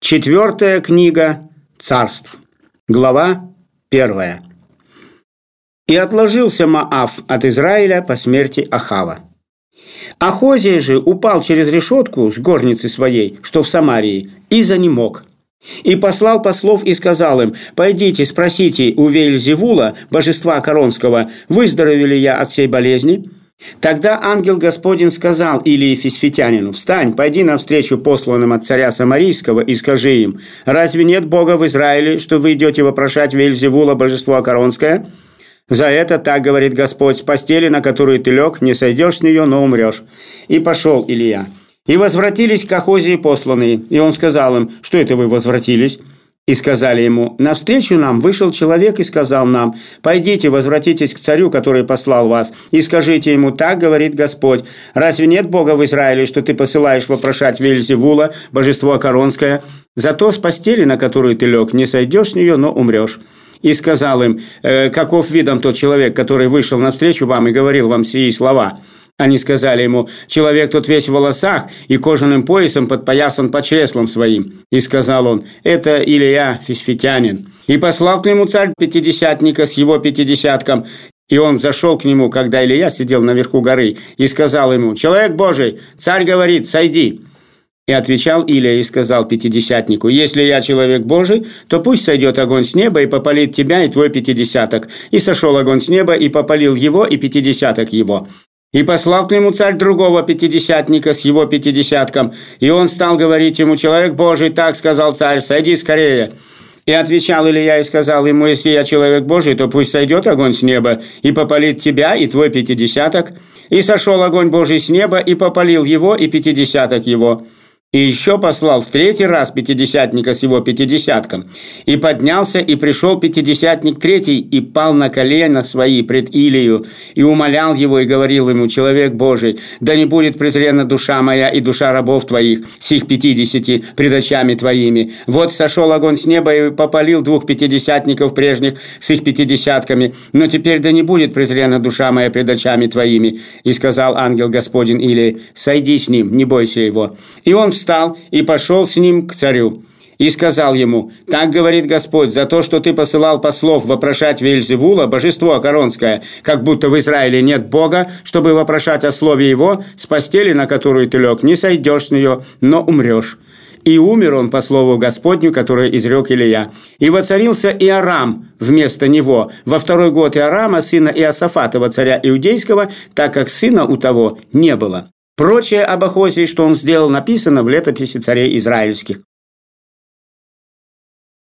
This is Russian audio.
Четвертая книга Царств. Глава 1. «И отложился Моав от Израиля по смерти Ахава. Ахозия же упал через решетку с горницы своей, что в Самарии, и занемог. И послал послов и сказал им: пойдите, спросите у Веельзевула, божества Коронского, выздоровел ли я от сей болезни. Тогда ангел Господень сказал Илии Фисфитянину: встань, пойди навстречу посланным от царя Самарийского и скажи им: разве нет Бога в Израиле, что вы идете вопрошать Веельзевула, божество Коронское? За это так говорит Господь: с постели, на которую ты лег, не сойдешь с нее, но умрешь. И пошел Илия. И возвратились к Ахозии посланные, и он сказал им: что это вы возвратились? И сказали ему: навстречу нам вышел человек и сказал нам: пойдите, возвратитесь к царю, который послал вас, и скажите ему: так говорит Господь: разве нет Бога в Израиле, что ты посылаешь вопрошать Веельзевула, божество Коронское? Зато с постели, на которую ты лег, не сойдешь с нее, но умрешь. И сказал им: каков видом тот человек, который вышел навстречу вам и говорил вам сии слова? Они сказали ему: человек тот весь в волосах и кожаным поясом подпоясан под чреслом своим. И сказал он: это Илия Фисфитянин. И послал к нему царь пятидесятника с его пятидесятком. И он зашел к нему, когда Илия сидел наверху горы, и сказал ему: человек Божий, царь говорит: сойди. И отвечал Илия и сказал пятидесятнику: если я человек Божий, то пусть сойдет огонь с неба и попалит тебя и твой пятидесяток. И сошел огонь с неба и попалил его и пятидесяток его. И послал к нему царь другого пятидесятника с его пятидесятком, и он стал говорить ему: человек Божий, так сказал царь, сойди скорее. И отвечал Илия и сказал ему: если я человек Божий, то пусть сойдет огонь с неба и попалит тебя и твой пятидесяток. И сошел огонь Божий с неба и попалил его и пятидесяток его. И еще послал в третий раз пятидесятника с его пятидесятком. И поднялся, и пришел пятидесятник третий, и пал на колено свои пред Илию, и умолял его, и говорил ему: человек Божий, да не будет презрена душа моя и душа рабов твоих, сих 50 пред очами твоими. Вот сошел огонь с неба и попалил двух пятидесятников прежних с их пятидесятками, но теперь да не будет презрена душа моя пред очами твоими. И сказал ангел Господень Илии: сойди с ним, не бойся его. И он встал и пошел с ним к царю. И сказал ему: так говорит Господь: за то, что ты посылал послов вопрошать Веельзевула, божество Коронское, как будто в Израиле нет Бога, чтобы вопрошать о слове его, с постели, на которую ты лег, не сойдешь с нее, но умрешь. И умер он по слову Господню, которое изрек Илия. И воцарился Иорам вместо него во 2-й год Иорама, сына Иосафатова, царя Иудейского, так как сына у того не было. Прочее об Ахозии, что он сделал, написано в летописи царей израильских.